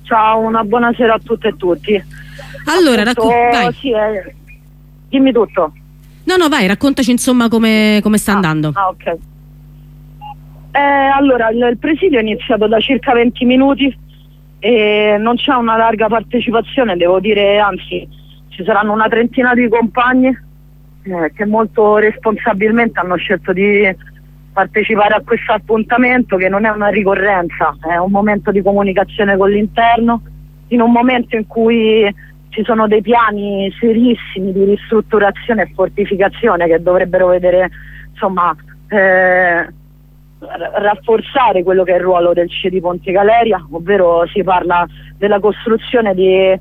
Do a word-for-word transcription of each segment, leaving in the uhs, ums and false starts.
Ciao, una buona sera a tutte e tutti. Allora, racconta. Sì, eh, dimmi tutto. No, no, vai, raccontaci insomma come, come sta ah, andando. Ah, ok. Eh, allora, il, il presidio è iniziato da circa venti minuti e non c'è una larga partecipazione, devo dire, anzi, ci saranno una trentina di compagni eh, che molto responsabilmente hanno scelto di partecipare a questo appuntamento, che non è una ricorrenza, è un momento di comunicazione con l'interno, in un momento in cui ci sono dei piani serissimi di ristrutturazione e fortificazione che dovrebbero vedere, insomma, eh, rafforzare quello che è il ruolo del C I E di Ponte Galeria, ovvero si parla della costruzione di eh,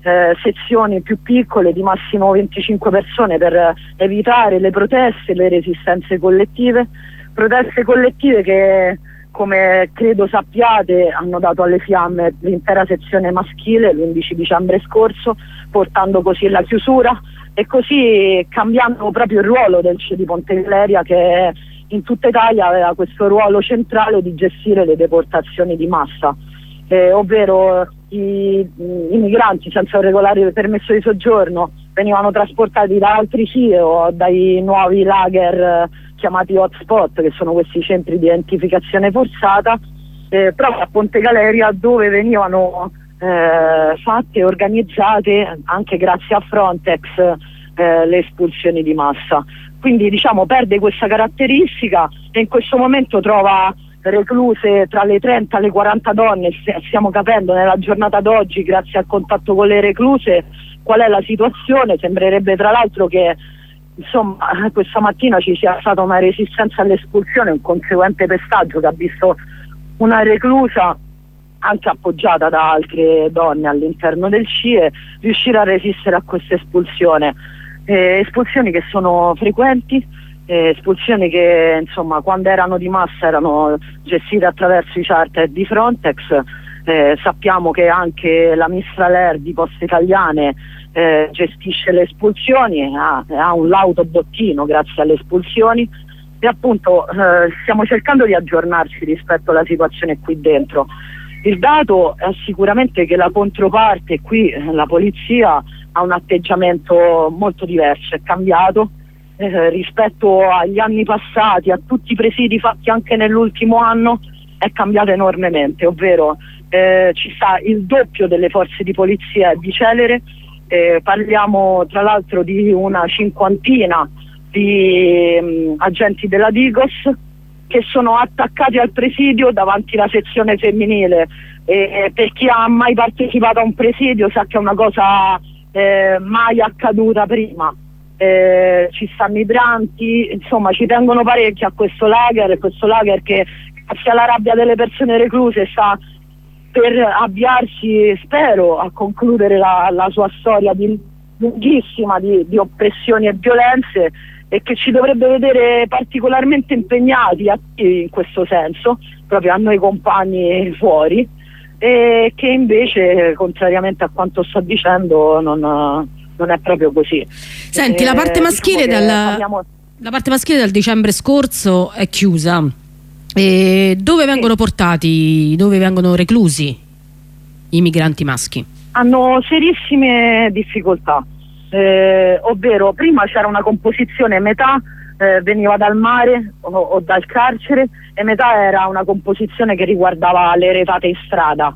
sezioni più piccole di massimo venticinque persone per evitare le proteste e le resistenze collettive, proteste collettive che, come credo sappiate, hanno dato alle fiamme l'intera sezione maschile l'undici dicembre scorso, portando così la chiusura e così cambiando proprio il ruolo del C I E di Ponte Galeria, che in tutta Italia aveva questo ruolo centrale di gestire le deportazioni di massa, eh, ovvero i, i migranti senza un regolare permesso di soggiorno venivano trasportati da altri C I E o dai nuovi lager eh, chiamati hotspot, che sono questi centri di identificazione forzata, eh, proprio a Ponte Galeria, dove venivano eh, fatte e organizzate anche grazie a Frontex eh, le espulsioni di massa. Quindi diciamo perde questa caratteristica e in questo momento trova recluse tra le trenta e le quaranta donne. Stiamo capendo nella giornata d'oggi, grazie al contatto con le recluse, qual è la situazione. Sembrerebbe tra l'altro che insomma questa mattina ci sia stata una resistenza all'espulsione, un conseguente pestaggio che ha visto una reclusa, anche appoggiata da altre donne all'interno del C I E, riuscire a resistere a questa espulsione. Eh, espulsioni che sono frequenti, eh, espulsioni che insomma quando erano di massa erano gestite attraverso i charter di Frontex. Eh, sappiamo che anche la Mistral Air di Poste Italiane eh, gestisce le espulsioni, ha, ha un lauto bottino grazie alle espulsioni e appunto eh, stiamo cercando di aggiornarci rispetto alla situazione qui dentro. Il dato è sicuramente che la controparte qui, la polizia, ha un atteggiamento molto diverso, è cambiato eh, rispetto agli anni passati, a tutti i presidi fatti anche nell'ultimo anno, è cambiato enormemente, ovvero eh, ci sta il doppio delle forze di polizia di Celere, eh, parliamo tra l'altro di una cinquantina di mh, agenti della Digos che sono attaccati al presidio davanti alla sezione femminile, e per chi ha mai partecipato a un presidio sa che è una cosa Eh, mai accaduta prima. Eh, ci stanno idranti, insomma ci tengono parecchio a questo lager, questo lager che grazie alla rabbia delle persone recluse sta per avviarsi, spero, a concludere la, la sua storia di, lunghissima di, di oppressioni e violenze, e che ci dovrebbe vedere particolarmente impegnati, attivi in questo senso, proprio a noi compagni fuori, e che invece, contrariamente a quanto sto dicendo, non, non è proprio così. Senti, eh, la parte maschile diciamo dal, parliamo... la parte maschile dal dicembre scorso è chiusa. E dove vengono sì. portati, dove vengono reclusi i migranti maschi? Hanno serissime difficoltà, eh, ovvero prima c'era una composizione, metà eh, veniva dal mare o, o dal carcere, e metà era una composizione che riguardava le retate in strada.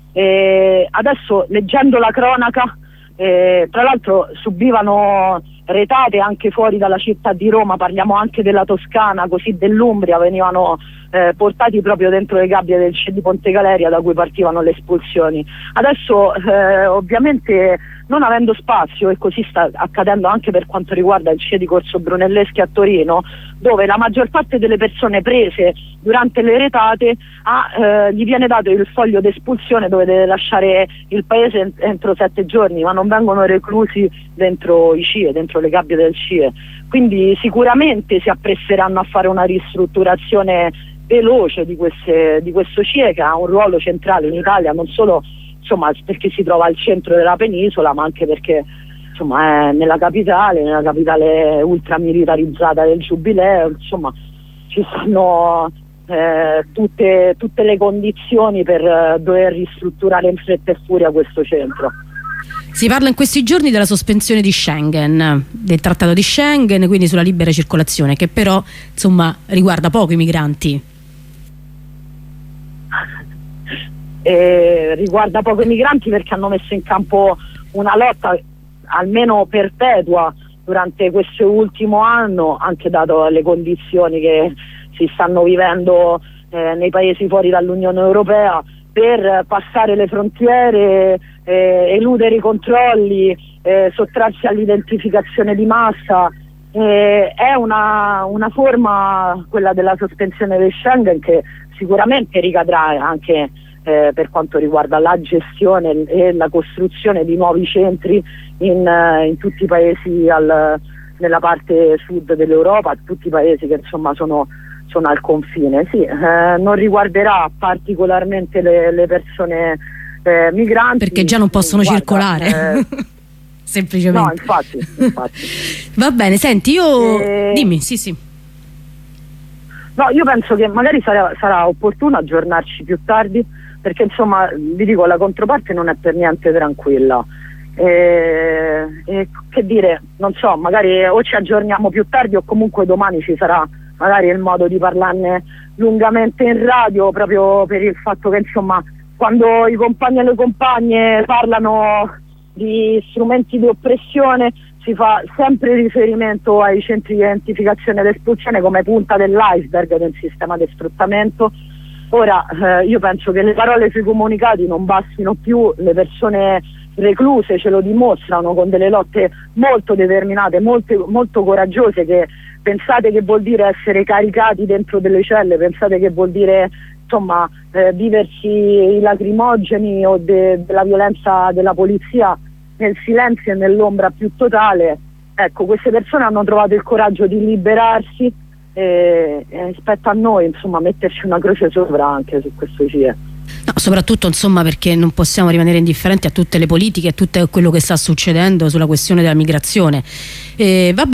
E adesso, leggendo la cronaca, eh, tra l'altro subivano retate anche fuori dalla città di Roma, parliamo anche della Toscana, così dell'Umbria, venivano eh, portati proprio dentro le gabbie del C I E di Ponte Galeria da cui partivano le espulsioni. Adesso eh, ovviamente, non avendo spazio, e così sta accadendo anche per quanto riguarda il C I E di Corso Brunelleschi a Torino, dove la maggior parte delle persone prese durante le retate ha, eh, gli viene dato il foglio d'espulsione dove deve lasciare il paese entro sette giorni, ma non vengono reclusi dentro i C I E, dentro le gabbie del C I E. Quindi sicuramente si appresseranno a fare una ristrutturazione veloce di, queste, di questo C I E, che ha un ruolo centrale in Italia, non solo insomma perché si trova al centro della penisola, ma anche perché insomma è nella capitale, nella capitale ultramilitarizzata del Giubileo, insomma ci stanno eh, tutte, tutte le condizioni per eh, dover ristrutturare in fretta e furia questo centro. Si parla in questi giorni della sospensione di Schengen, del trattato di Schengen, quindi sulla libera circolazione, che però insomma riguarda poco i migranti. E riguarda poco i migranti perché hanno messo in campo una lotta almeno perpetua durante questo ultimo anno, anche dato le condizioni che si stanno vivendo eh, nei paesi fuori dall'Unione Europea, per passare le frontiere, eh, eludere i controlli, eh, sottrarsi all'identificazione di massa. Eh, è una, una forma, quella della sospensione del Schengen, che sicuramente ricadrà anche eh, per quanto riguarda la gestione e la costruzione di nuovi centri in, uh, in tutti i paesi al, nella parte sud dell'Europa, tutti i paesi che insomma sono sono al confine. Sì, eh, non riguarderà particolarmente le, le persone eh, migranti, perché già non possono guarda, circolare eh, semplicemente. No, infatti, infatti. Va bene, senti, io e... dimmi, sì sì. No, io penso che magari sarà, sarà opportuno aggiornarci più tardi, perché insomma vi dico, la controparte non è per niente tranquilla. E, e che dire, non so, magari o ci aggiorniamo più tardi o comunque domani ci sarà magari il modo di parlarne lungamente in radio, proprio per il fatto che insomma quando i compagni e le compagne parlano di strumenti di oppressione si fa sempre riferimento ai centri di identificazione ed espulsione come punta dell'iceberg del sistema di sfruttamento. Ora eh, io penso che le parole sui comunicati non bastino più, le persone recluse ce lo dimostrano con delle lotte molto determinate, molto, molto coraggiose, che pensate che vuol dire essere caricati dentro delle celle, pensate che vuol dire insomma eh, viversi i lacrimogeni o de, della violenza della polizia nel silenzio e nell'ombra più totale. Ecco, queste persone hanno trovato il coraggio di liberarsi e, e spetta a noi insomma metterci una croce sopra anche su questo C E. No, soprattutto insomma perché non possiamo rimanere indifferenti a tutte le politiche e a tutto quello che sta succedendo sulla questione della migrazione. Eh, vabbè.